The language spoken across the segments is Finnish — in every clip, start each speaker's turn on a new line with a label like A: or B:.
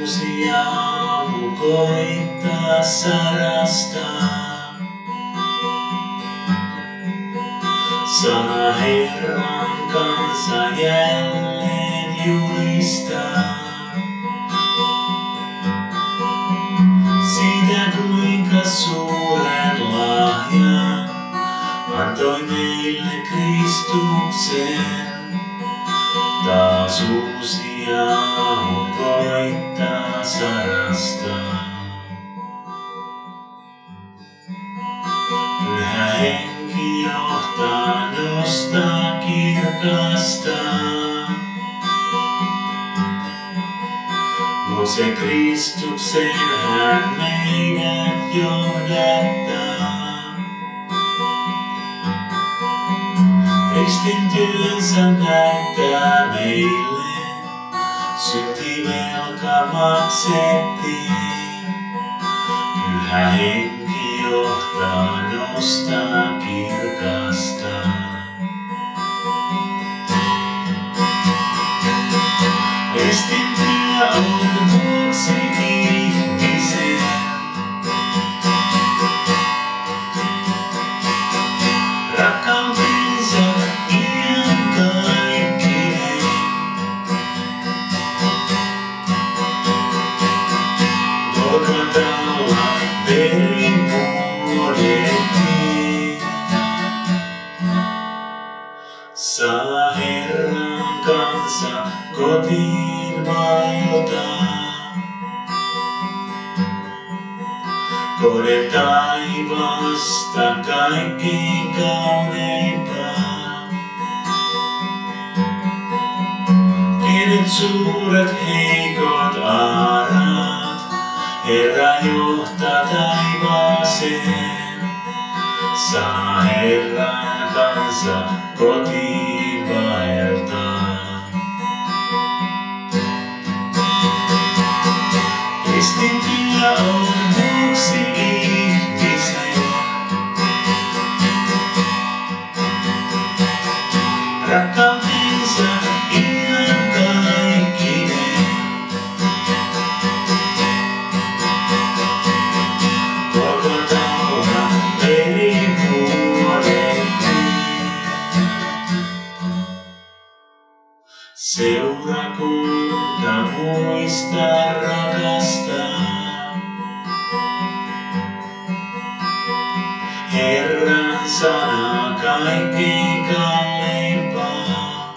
A: uusi aamu koittaa sarastaa. Saa Herran kansa jälleen julistaa. Siitä kuinka suuren lahjan antoi meille Kristuksen. Taas uusi aamu koittaa sarastaa. Pyhä Henki johtaa, nostaa, kirkastaa. Luokse Kristuksen hän meidät johdattaa. Ristin työnsä näyttää meille, syntivelka maksettiin. Pyhä Henki johtaa, nostaa, kirkastaa. Ristin työ on vuoksi ihmisen. Rakkautensa iankaikkinen. Golgatalla veri vuodettiin. Saa Herran kansa kotiin vaeltaa. Kohde taivaasta kaikkein kauneimpaa. Pienet suuret heikot aarat, Herra johtaa taivaaseen. Saa Herran kansa kotiin vaeltaa. Kristin työ on vuoksi ihmisen. Rakkautensa iankaikkinen. Golgatalla veri vuodettiin. Seurakunta muistaa, rakastaa. Herran sana kaikkein kalleimpaa.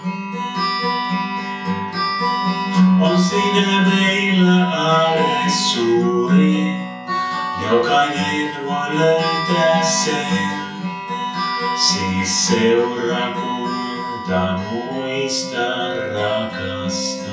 A: On sinä meillä aarre suuri, jokainen voi löytää sen. Siis seurakunta muista, rakastaa.